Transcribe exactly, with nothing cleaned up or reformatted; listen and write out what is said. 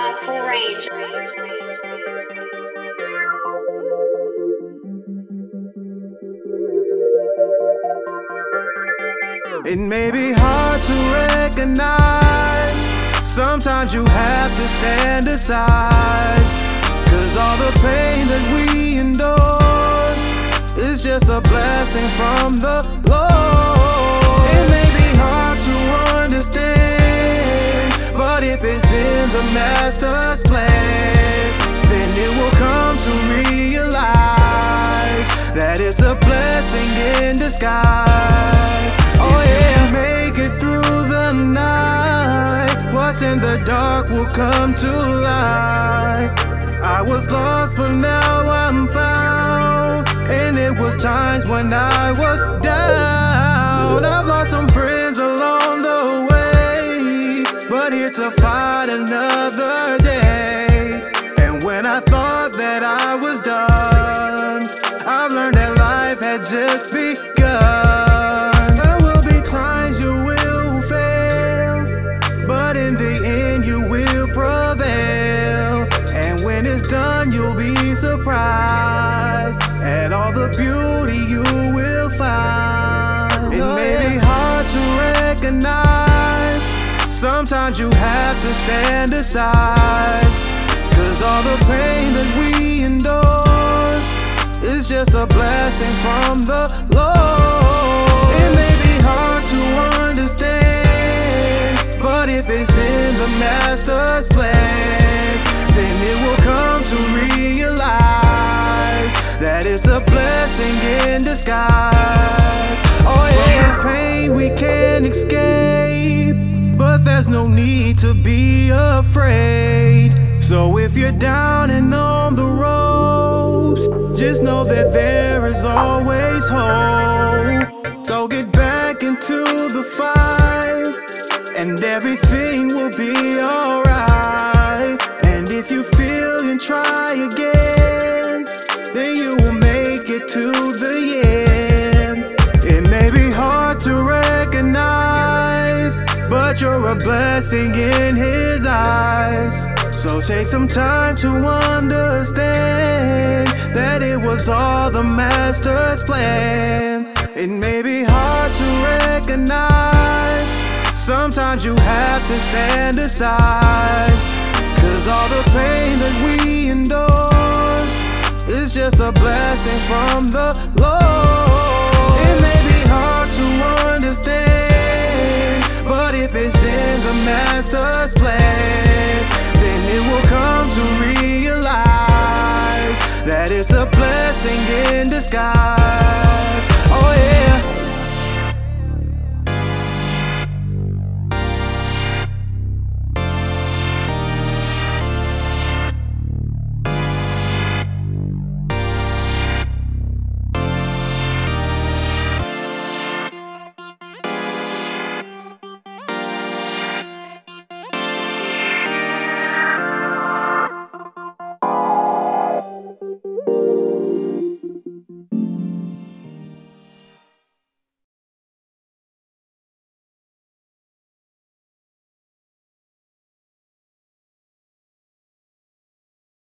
It may be hard to recognize, sometimes you have to stand aside, 'cause all the pain that we endure is just a blessing from the Lord. It may be hard to understand, but if it's in the Master's plan, then it will come to realize that it's a blessing in disguise. Oh yeah, make it through the night, what's in the dark will come to light. I was lost but now I'm found, and it was times when I was down. I've lost some friends along the way, but here to fight another day. And when I thought that I was done, I've learned that life had just begun. There will be times you will fail, but in the end you will prevail. And when it's done, you'll be surprised at all the beauty you will find. It may be hard to recognize, sometimes you have to stand aside, 'cause all the pain that we endure is just a blessing from the Lord. It may be hard to understand, but if it's in the Master's plan, then it will come to realize that it's a blessing in disguise. Oh yeah, pain we can't escape, but there's no need to be afraid. So if you're down and on the ropes, just know that there is always hope. So get back into the fight, and everything will be alright. And if you feel and try again, then you will make it to the end. It may be hard to recognize, but you're a blessing in His eyes. So take some time to understand that it was all the Master's plan. It may be hard to recognize, sometimes you have to stand aside, 'cause all the pain that we endure is just a blessing from the Lord. It may be hard to understand, but if it's in the Master's